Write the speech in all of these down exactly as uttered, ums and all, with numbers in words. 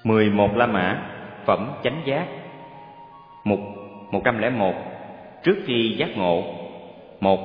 mười một La Mã, phẩm chánh giác. Mục một trăm lẻ một. Trước khi giác ngộ. Một.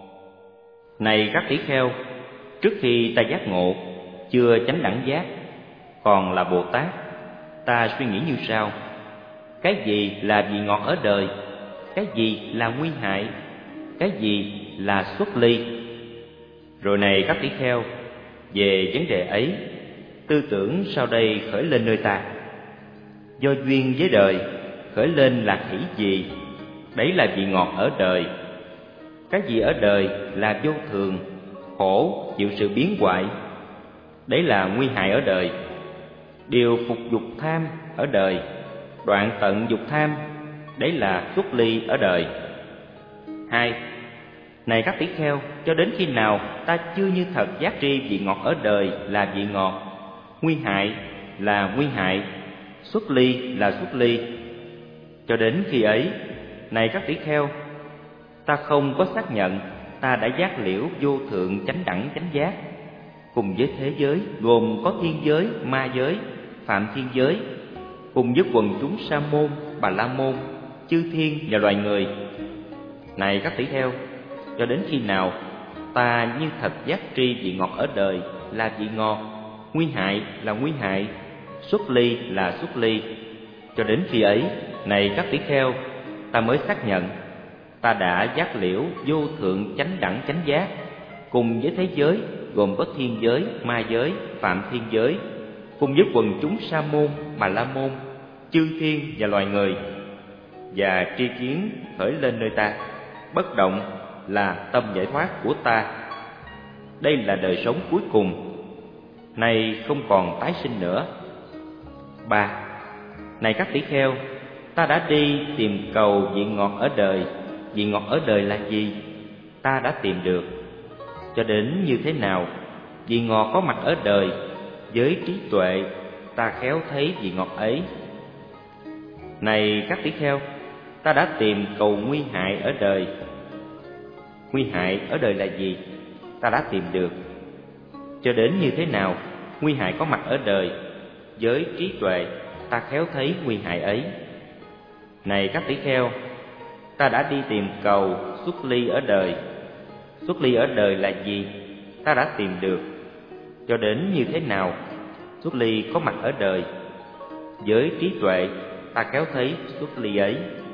Này các tỷ kheo, trước khi ta giác ngộ, chưa chánh đẳng giác, còn là Bồ Tát, ta suy nghĩ như sau: cái gì là vị ngọt ở đời? Cái gì là nguy hại? Cái gì là xuất ly? Rồi này các tỷ kheo, về vấn đề ấy, tư tưởng sau đây khởi lên nơi ta. Do duyên với đời, khởi lên là hỷ gì? Đấy là vị ngọt ở đời. Cái gì ở đời là vô thường, khổ, chịu sự biến hoại? Đấy là nguy hại ở đời. Điều phục dục tham ở đời, đoạn tận dục tham, đấy là xuất ly ở đời. Hai. Này các tỷ kheo, cho đến khi nào ta chưa như thật giác tri vị ngọt ở đời là vị ngọt, nguy hại là nguy hại, xuất ly là xuất ly, cho đến khi ấy, này các tỷ kheo, ta không có xác nhận ta đã giác liễu vô thượng chánh đẳng chánh giác, cùng với thế giới gồm có thiên giới, ma giới, phạm thiên giới, cùng với quần chúng sa môn, bà la môn, chư thiên và loài người. Này các tỷ kheo, cho đến khi nào ta như thật giác tri vị ngọt ở đời là vị ngọt, nguy hại là nguy hại, xuất ly là xuất ly, cho đến khi ấy, này các tỷ kheo, ta mới xác nhận ta đã giác liễu vô thượng chánh đẳng chánh giác, cùng với thế giới gồm có thiên giới, ma giới, phạm thiên giới, cùng với quần chúng sa môn, bà la môn, chư thiên và loài người. Và tri kiến khởi lên nơi ta, bất động là tâm giải thoát của ta. Đây là đời sống cuối cùng, nay không còn tái sinh nữa. Ba. Này các tỷ kheo, ta đã đi tìm cầu vị ngọt ở đời. Vị ngọt ở đời là gì? Ta đã tìm được. Cho đến như thế nào vị ngọt có mặt ở đời, với trí tuệ ta khéo thấy vị ngọt ấy. Này các tỷ kheo, ta đã tìm cầu nguy hại ở đời. Nguy hại ở đời là gì? Ta đã tìm được. Cho đến như thế nào nguy hại có mặt ở đời, với trí tuệ ta khéo thấy nguy hại ấy. Này các tỷ kheo, ta đã đi tìm cầu xuất ly ở đời. Xuất ly ở đời là gì? Ta đã tìm được. Cho đến như thế nào xuất ly có mặt ở đời, với trí tuệ ta khéo thấy xuất ly ấy.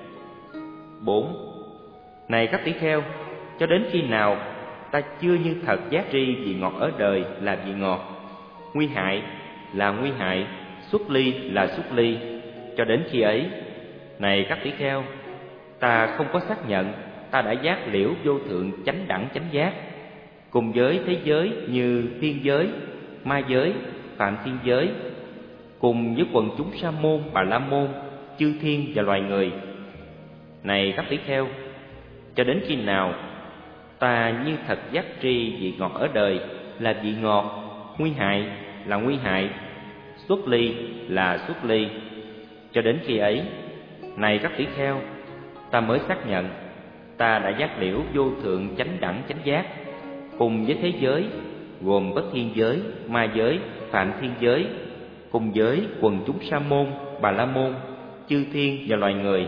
Bốn. Này các tỷ kheo, cho đến khi nào ta chưa như thật giác tri vị ngọt ở đời là vị ngọt, nguy hại là nguy hại, xuất ly là xuất ly, cho đến khi ấy, này các tỷ kheo, ta không có xác nhận ta đã giác liễu vô thượng chánh đẳng chánh giác, cùng với thế giới như thiên giới, ma giới, phạm thiên giới, cùng với quần chúng sa môn, bà la môn, chư thiên và loài người. Này các tỷ kheo, cho đến khi nào ta như thật giác tri vị ngọt ở đời là vị ngọt, nguy hại là nguy hại, xuất ly là xuất ly, cho đến khi ấy, này các tỷ kheo, ta mới xác nhận ta đã giác liễu vô thượng chánh đẳng chánh giác, cùng với thế giới gồm có thiên giới, ma giới, phạm thiên giới, cùng với quần chúng sa môn, bà la môn, chư thiên và loài người.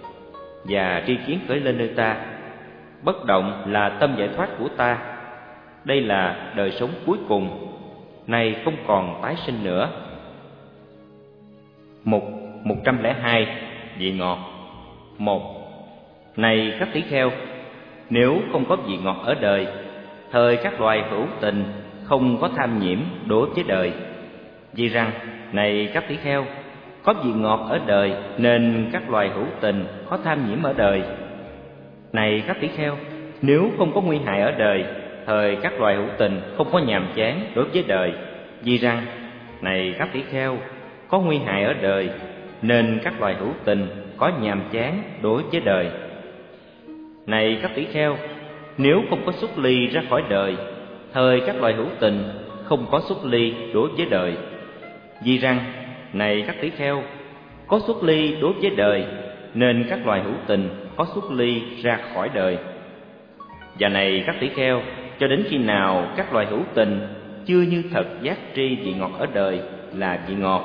Và tri kiến khởi lên nơi ta, bất động là tâm giải thoát của ta. Đây là đời sống cuối cùng, nay không còn tái sinh nữa. Mục một trăm lẻ hai. Vị ngọt. Một. Này các tỷ kheo, nếu không có vị ngọt ở đời, thời các loài hữu tình không có tham nhiễm đối với đời. Vì rằng, này các tỷ kheo, có vị ngọt ở đời nên các loài hữu tình có tham nhiễm ở đời. Này các tỷ kheo, nếu không có nguy hại ở đời, thời các loài hữu tình không có nhàm chán đối với đời. Vì rằng, này các tỷ kheo, có nguy hại ở đời nên các loài hữu tình có nhàm chán đối với đời. Này các tỷ kheo, nếu không có xuất ly ra khỏi đời, thời các loài hữu tình không có xuất ly đối với đời. Vì rằng, này các tỷ kheo, có xuất ly đối với đời nên các loài hữu tình có xuất ly ra khỏi đời. Và này các tỷ kheo, cho đến khi nào các loài hữu tình chưa như thật giác tri vị ngọt ở đời là vị ngọt,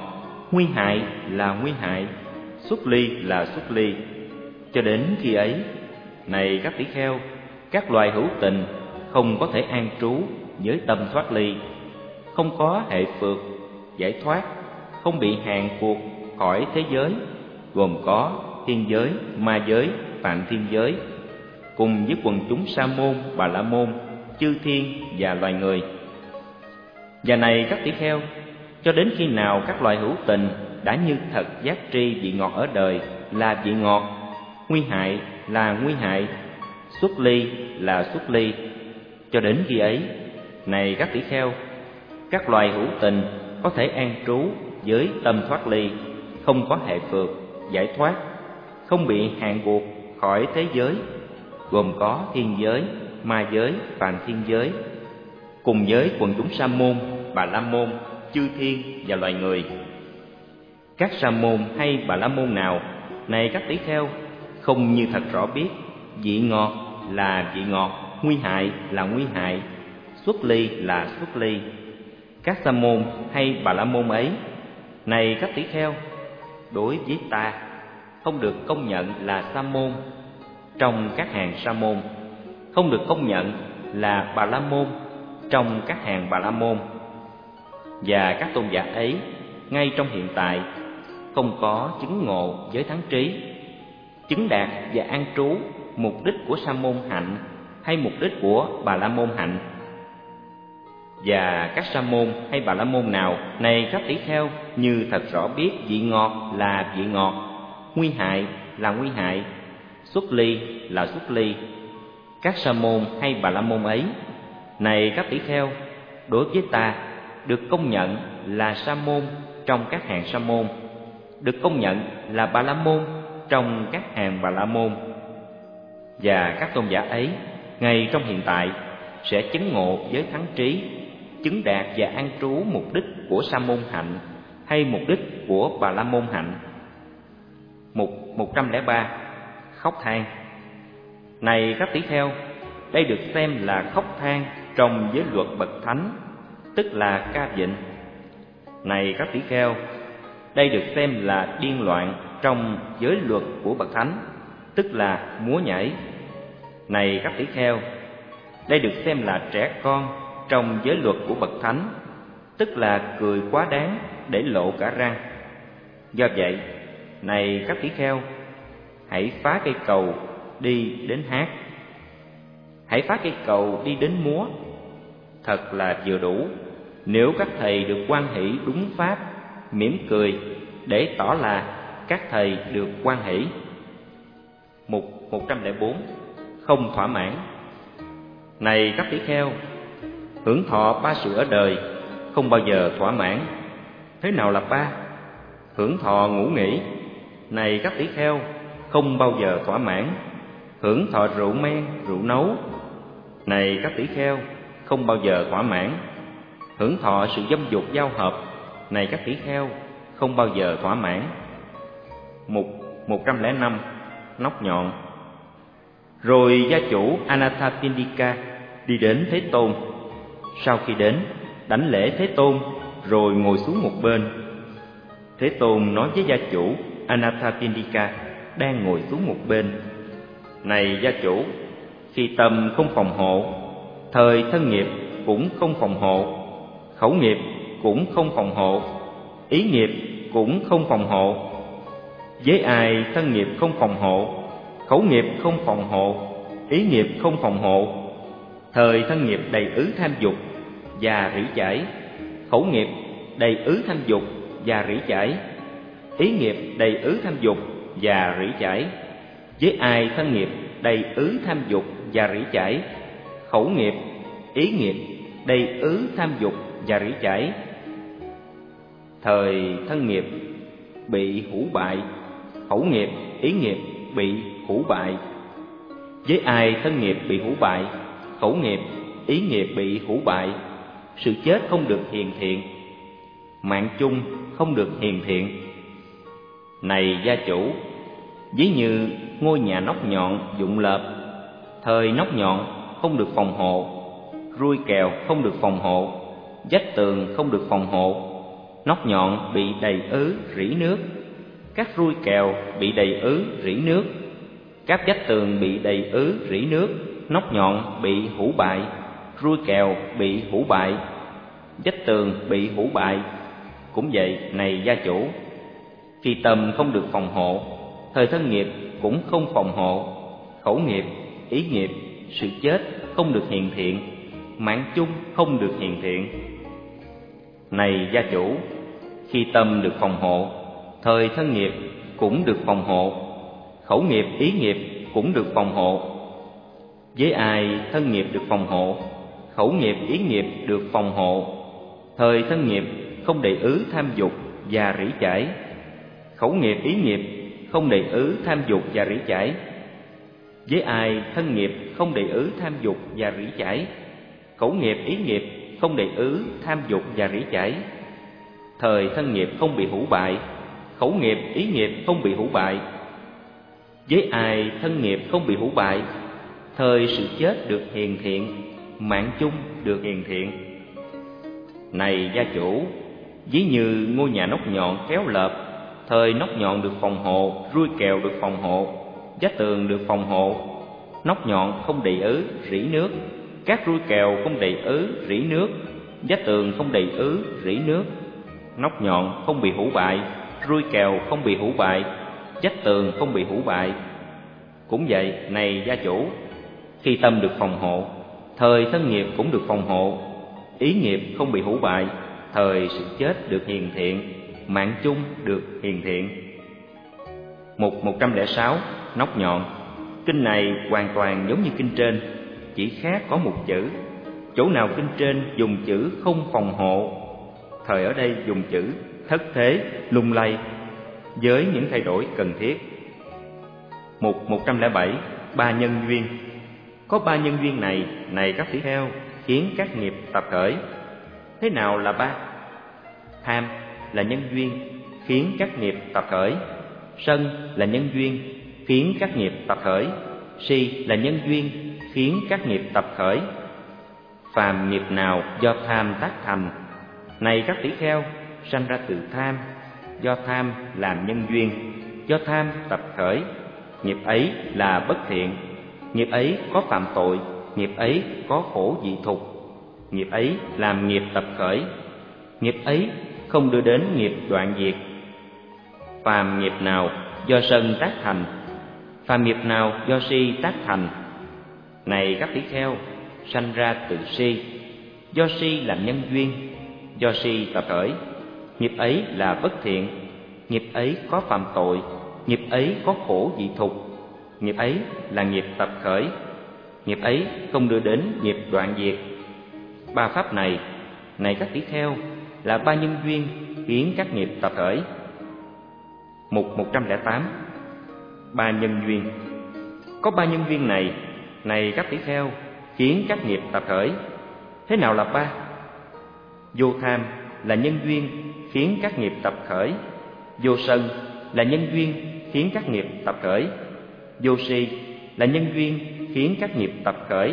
nguy hại là nguy hại, xuất ly là xuất ly. Cho đến khi ấy, này các tỷ kheo, các loài hữu tình không có thể an trú với tâm thoát ly, không có hệ phược, giải thoát, không bị hạn cuộc khỏi thế giới, gồm có thiên giới, ma giới, phạm thiên giới, cùng với quần chúng sa môn, bà la môn, chư thiên và loài người. Và này các tỷ kheo, cho đến khi nào các loài hữu tình đã như thật giác tri vị ngọt ở đời là vị ngọt, nguy hại là nguy hại, xuất ly là xuất ly, cho đến khi ấy, này các tỷ kheo, các loài hữu tình có thể an trú với tâm thoát ly, không có hệ phược, giải thoát, không bị hạn buộc khỏi thế giới, gồm có thiên giới, ma giới, phạm thiên giới, cùng với quần chúng sa môn, bà la môn, chư thiên và loài người. Các sa môn hay bà la môn nào, này các tỷ kheo, không như thật rõ biết vị ngọt là vị ngọt, nguy hại là nguy hại, xuất ly là xuất ly, các sa môn hay bà la môn ấy, này các tỷ kheo, đối với ta không được công nhận là sa môn trong các hàng sa môn, không được công nhận là bà la môn trong các hàng bà la môn. Và các tôn giả ấy ngay trong hiện tại không có chứng ngộ với thắng trí, chứng đạt và an trú mục đích của sa môn hạnh hay mục đích của bà la môn hạnh. Và các sa môn hay bà la môn nào, này các tỷ kheo, như thật rõ biết vị ngọt là vị ngọt, nguy hại là nguy hại, xuất ly là xuất ly, các sa môn hay bà la môn ấy, này các tỷ kheo, đối với ta được công nhận là sa môn trong các hàng sa môn, được công nhận là bà la môn trong các hàng bà la môn. Và các tôn giả ấy ngay trong hiện tại sẽ chứng ngộ với thắng trí, chứng đạt và an trú mục đích của sa môn hạnh hay mục đích của bà la môn hạnh. Mục một trăm lẻ ba. Khóc than. Này các tỷ kheo, đây được xem là khóc than trong giới luật bậc thánh, tức là ca vịnh. Này các tỷ kheo, đây được xem là điên loạn trong giới luật của bậc thánh, tức là múa nhảy. Này các tỷ kheo, đây được xem là trẻ con trong giới luật của bậc thánh, tức là cười quá đáng để lộ cả răng. Do vậy, này các tỷ kheo, hãy phá cây cầu đi đến hát, hãy phá cây cầu đi đến múa. Thật là vừa đủ nếu các thầy được hoan hỷ đúng pháp, mỉm cười để tỏ là các thầy được hoan hỷ. Mục một trăm lẻ bốn. Không thỏa mãn. Này các tỷ kheo, hưởng thọ ba sự ở đời không bao giờ thỏa mãn. Thế nào là ba? Hưởng thọ ngủ nghỉ. Này các tỷ kheo, không bao giờ thỏa mãn. Hưởng thọ rượu men, rượu nấu. Này các tỷ kheo, không bao giờ thỏa mãn. Hưởng thọ sự dâm dục giao hợp. Này các tỷ kheo, không bao giờ thỏa mãn. Mục một trăm lẻ năm. Nóc nhọn. Rồi gia chủ Anathapindika đi đến Thế Tôn. Sau khi đến, đảnh lễ Thế Tôn rồi ngồi xuống một bên. Thế Tôn nói với gia chủ Anathapindika đang ngồi xuống một bên: Này gia chủ, khi tâm không phòng hộ, thời thân nghiệp cũng không phòng hộ, khẩu nghiệp cũng không phòng hộ, ý nghiệp cũng không phòng hộ. Với ai thân nghiệp không phòng hộ, khẩu nghiệp không phòng hộ, ý nghiệp không phòng hộ, thời thân nghiệp đầy ứ tham dục và rỉ chải, khẩu nghiệp đầy ứ tham dục và rỉ chải, ý nghiệp đầy ứ tham dục và rỉ chải. Với ai thân nghiệp đầy ứ tham dục và rỉ chải, khẩu nghiệp, ý nghiệp đầy ứ tham dục và rỉ chải, thời thân nghiệp bị hủ bại, khẩu nghiệp, ý nghiệp bị hủ bại. Với ai thân nghiệp bị hủ bại, khẩu nghiệp, ý nghiệp bị hủ bại, sự chết không được hiền thiện, mạng chung không được hiền thiện. Này gia chủ, ví như ngôi nhà nóc nhọn dụng lợp, thời nóc nhọn không được phòng hộ, rui kèo không được phòng hộ, vách tường không được phòng hộ, nóc nhọn bị đầy ứ rỉ nước, các rui kèo bị đầy ứ rỉ nước, các vách tường bị đầy ứ rỉ nước, nóc nhọn bị hủ bại, rui kèo bị hủ bại, vách tường bị hủ bại. Cũng vậy, này gia chủ, khi tâm không được phòng hộ, thời thân nghiệp cũng không phòng hộ, khẩu nghiệp, ý nghiệp, sự chết không được hiện thiện, mạng chung không được hiện thiện. Này gia chủ, khi tâm được phòng hộ, thời thân nghiệp cũng được phòng hộ, khẩu nghiệp, ý nghiệp cũng được phòng hộ. Với ai thân nghiệp được phòng hộ, khẩu nghiệp, ý nghiệp được phòng hộ, thời thân nghiệp không đầy ứ tham dục và rỉ chải, khẩu nghiệp, ý nghiệp không đầy ứ tham dục và rỉ chải. Với ai thân nghiệp không đầy ứ tham dục và rỉ chải, khẩu nghiệp, ý nghiệp không đầy ứ tham dục và rỉ chải, thời thân nghiệp không bị hủ bại, khẩu nghiệp, ý nghiệp không bị hủ bại. Với ai thân nghiệp không bị hủ bại, thời sự chết được hiền thiện, mạng chung được hiền thiện. Này gia chủ, ví như ngôi nhà nóc nhọn kéo lợp, thời nóc nhọn được phòng hộ, rui kèo được phòng hộ, vách tường được phòng hộ, nóc nhọn không đầy ứ rỉ nước, các rui kèo không đầy ứ rỉ nước, vách tường không đầy ứ rỉ nước, nóc nhọn không bị hủ bại, rui kèo không bị hủ bại, vách tường không bị hủ bại. Cũng vậy, này gia chủ, khi tâm được phòng hộ, thời thân nghiệp cũng được phòng hộ, ý nghiệp không bị hủ bại, thời sự chết được hiền thiện, mạng chung được hiền thiện. Mục một trăm lẻ sáu, nóc nhọn. Kinh này hoàn toàn giống như kinh trên, chỉ khác có một chữ. Chỗ nào kinh trên dùng chữ không phòng hộ, thời ở đây dùng chữ thất thế, lung lay, với những thay đổi cần thiết. Mục một trăm lẻ bảy, ba nhân duyên. Có ba nhân duyên này, này các tỷ kheo, khiến các nghiệp tập khởi. Thế nào là ba? Tham là nhân duyên khiến các nghiệp tập khởi, sân là nhân duyên khiến các nghiệp tập khởi, si là nhân duyên khiến các nghiệp tập khởi. Phàm nghiệp nào do tham tác thành, này các tỷ kheo, sanh ra từ tham, do tham làm nhân duyên, do tham tập khởi, nghiệp ấy là bất thiện, nghiệp ấy có phạm tội, nghiệp ấy có khổ dị thục, nghiệp ấy làm nghiệp tập khởi, nghiệp ấy không đưa đến nghiệp đoạn diệt. Phàm nghiệp nào do sân tác thành, phàm nghiệp nào do si tác thành, này các tỷ kheo, sanh ra từ si, do si làm nhân duyên, do si tập khởi, nghiệp ấy là bất thiện, nghiệp ấy có phạm tội, nghiệp ấy có khổ dị thục, nghiệp ấy là nghiệp tập khởi, nghiệp ấy không đưa đến nghiệp đoạn diệt. Ba pháp này, này các tỷ kheo, là ba nhân duyên khiến các nghiệp tập khởi. Mục một trăm lẻ tám, ba nhân duyên. Có ba nhân duyên này, này các tỷ kheo, khiến các nghiệp tập khởi. Thế nào là ba? Vô tham là nhân duyên khiến các nghiệp tập khởi, vô sân là nhân duyên khiến các nghiệp tập khởi, vô si là nhân duyên khiến các nghiệp tập khởi.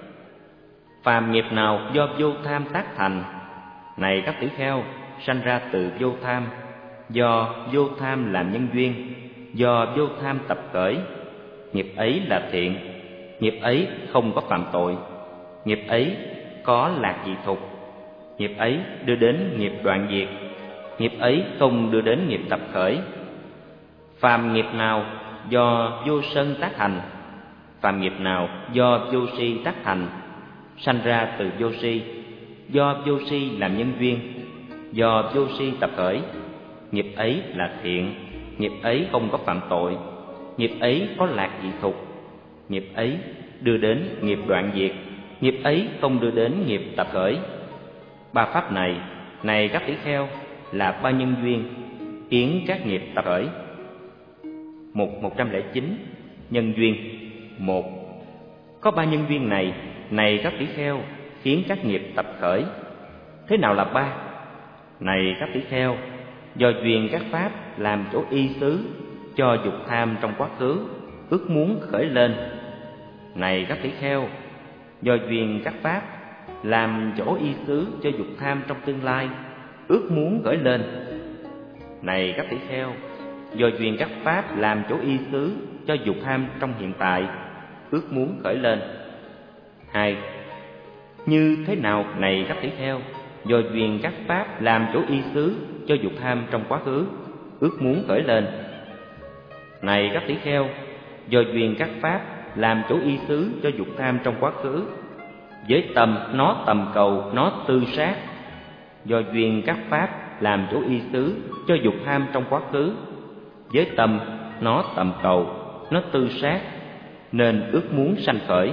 Phàm nghiệp nào do vô tham tác thành, này các tỷ kheo, sanh ra từ vô tham, do vô tham làm nhân duyên, do vô tham tập khởi, nghiệp ấy là thiện, nghiệp ấy không có phạm tội, nghiệp ấy có lạc dị thục, nghiệp ấy đưa đến nghiệp đoạn diệt, nghiệp ấy không đưa đến nghiệp tập khởi. Phàm nghiệp nào do vô sân tác thành, phàm nghiệp nào do vô si tác thành, sanh ra từ vô si, do vô si làm nhân duyên, do vô si tập khởi, nghiệp ấy là thiện, nghiệp ấy không có phạm tội, nghiệp ấy có lạc dị thục, nghiệp ấy đưa đến nghiệp đoạn diệt, nghiệp ấy không đưa đến nghiệp tập khởi. Ba pháp này, này các tỷ kheo, là ba nhân duyên khiến các nghiệp tập khởi. Mục một trăm lẻ chín, nhân duyên. Một. Có ba nhân duyên này, này các tỷ kheo, khiến các nghiệp tập khởi. Thế nào là ba? Này các tỷ kheo, do duyên các pháp làm chỗ y xứ cho dục tham trong quá khứ, ước muốn khởi lên. Này các tỷ kheo, do duyên các pháp làm chỗ y xứ cho dục tham trong tương lai, ước muốn khởi lên. Này các tỷ kheo, do duyên các pháp làm chỗ y xứ cho dục tham trong hiện tại, ước muốn khởi lên. Hai, như thế nào này các tỷ kheo, do duyên các pháp làm chỗ y xứ cho dục tham trong quá khứ, ước muốn khởi lên. Này các tỷ kheo, do duyên các pháp làm chỗ y xứ cho dục tham trong quá khứ, với tâm nó tầm cầu, nó tư sát. Do duyên các pháp làm chỗ y xứ cho dục tham trong quá khứ, với tâm nó tầm cầu, nó tư sát, nên ước muốn sanh khởi.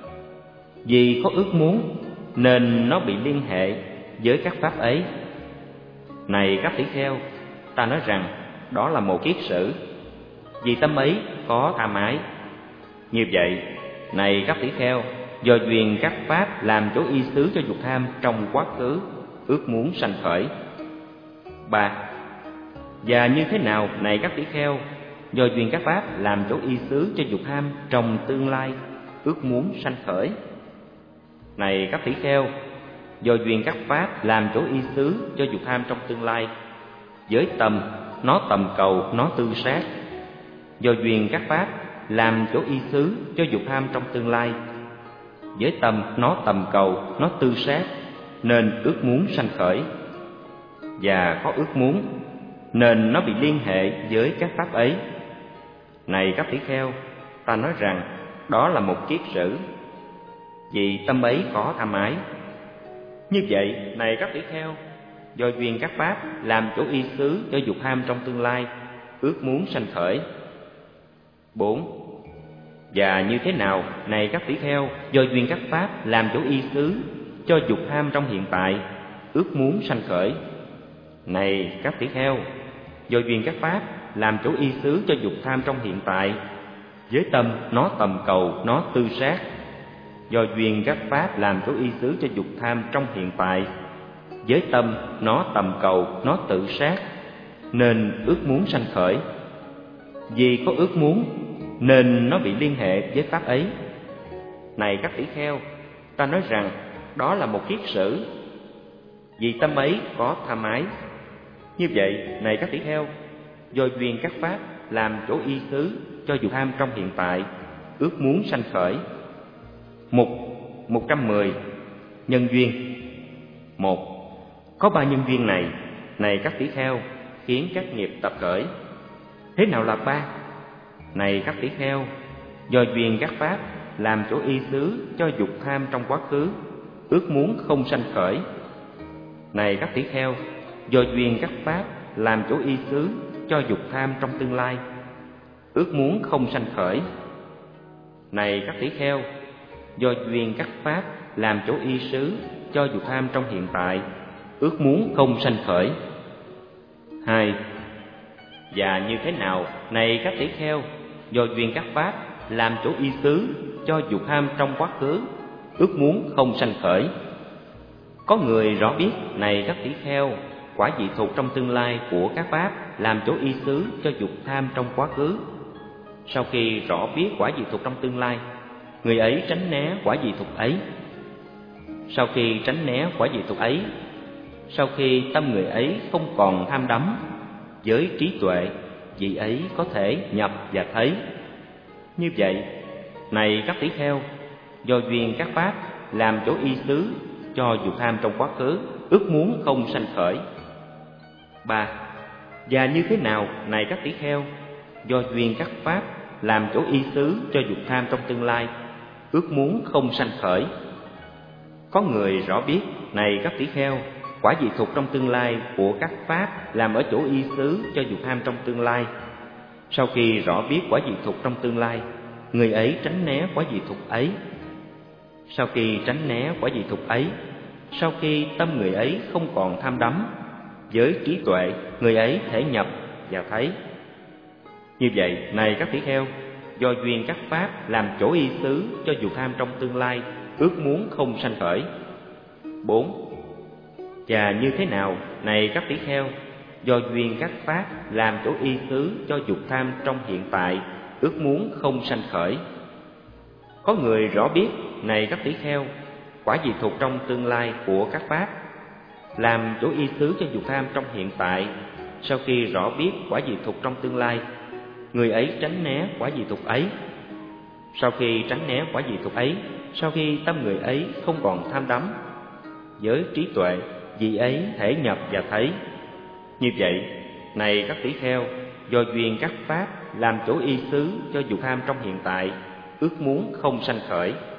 Vì có ước muốn nên nó bị liên hệ với các pháp ấy. Này các tỷ kheo, ta nói rằng đó là một kiết sử, vì tâm ấy có tham ái. Như vậy, này các tỷ kheo, do duyên các pháp làm chỗ y xứ cho dục tham trong quá khứ, ước muốn sanh khởi. Ba, và như thế nào này các tỷ kheo, do duyên các pháp làm chỗ y xứ cho dục tham trong tương lai, ước muốn sanh khởi. Này các tỷ kheo, do duyên các pháp làm chỗ y xứ cho dục tham trong tương lai, với tâm nó tầm cầu, nó tư sát. Do duyên các pháp làm chỗ y xứ cho dục tham trong tương lai, với tâm nó tầm cầu, nó tư sát, nên ước muốn sanh khởi. Và có ước muốn nên nó bị liên hệ với các pháp ấy. Này các tỷ kheo, ta nói rằng đó là một kiết sử, vì tâm ấy có tham ái. Như vậy, này các tỷ kheo, do duyên các pháp làm chỗ y xứ cho dục tham trong tương lai, ước muốn sanh khởi. Bốn, và như thế nào này các tỷ kheo, do duyên các pháp làm chỗ y xứ cho dục tham trong hiện tại, ước muốn sanh khởi. Này các tỷ kheo, do duyên các pháp làm chỗ y xứ cho dục tham trong hiện tại, với tâm nó tầm cầu, nó tư sát. Do duyên các pháp làm chỗ y xứ cho dục tham trong hiện tại, với tâm nó tầm cầu, nó tự sát, nên ước muốn sanh khởi. Vì có ước muốn nên nó bị liên hệ với pháp ấy. Này các tỷ kheo, ta nói rằng đó là một kiết sử, vì tâm ấy có tham ái. Như vậy, này các tỷ kheo, do duyên các pháp làm chỗ y xứ cho dục tham trong hiện tại, ước muốn sanh khởi. Mục một trăm mười, nhân duyên. Một, có ba nhân duyên này, này các tỷ kheo, khiến các nghiệp tập khởi. Thế nào là ba? Này các tỷ kheo, do duyên các pháp làm chỗ y xứ cho dục tham trong quá khứ, ước muốn không sanh khởi. Này các tỷ kheo, do duyên các pháp làm chỗ y xứ cho dục tham trong tương lai, ước muốn không sanh khởi. Này các tỷ kheo, do duyên các pháp làm chỗ y xứ cho dục tham trong hiện tại, ước muốn không sanh khởi. Hai, và như thế nào này các tỷ kheo, do duyên các pháp làm chỗ y xứ cho dục tham trong quá khứ, ước muốn không sanh khởi. Có người rõ biết, này các tỷ kheo, quả vị thuộc trong tương lai của các pháp làm chỗ y xứ cho dục tham trong quá khứ. Sau khi rõ biết quả vị thuộc trong tương lai, người ấy tránh né quả vị thuộc ấy. Sau khi tránh né quả vị thuộc ấy, sau khi tâm người ấy không còn tham đắm, với trí tuệ, vị ấy có thể nhập và thấy. Như vậy, này các tỷ kheo, do duyên các pháp làm chỗ y xứ cho dục tham trong quá khứ, ước muốn không sanh khởi. Ba, và như thế nào này các tỷ kheo, do duyên các pháp làm chỗ y xứ cho dục tham trong tương lai, ước muốn không sanh khởi. Có người rõ biết, này các tỷ kheo, quả vị thuộc trong tương lai của các pháp làm ở chỗ y xứ cho dục tham trong tương lai. Sau khi rõ biết quả vị thuộc trong tương lai, người ấy tránh né quả vị thuộc ấy. Sau khi tránh né quả vị thuộc ấy, sau khi tâm người ấy không còn tham đắm, với trí tuệ, người ấy thể nhập và thấy. Như vậy, này các tỷ kheo, do duyên các pháp làm chỗ y xứ cho dục tham trong tương lai, ước muốn không sanh khởi. Bốn, và như thế nào này các tỷ kheo, do duyên các pháp làm chỗ y xứ cho dục tham trong hiện tại, ước muốn không sanh khởi. Có người rõ biết, này các tỷ kheo, quả vị thuộc trong tương lai của các pháp làm chỗ y xứ cho dục tham trong hiện tại. Sau khi rõ biết quả dị thục trong tương lai, người ấy tránh né quả dị thục ấy. Sau khi tránh né quả dị thục ấy, sau khi tâm người ấy không còn tham đắm, với trí tuệ, vị ấy thể nhập và thấy. Như vậy, này các tỷ kheo, do duyên các pháp làm chỗ y xứ cho dục tham trong hiện tại, ước muốn không sanh khởi.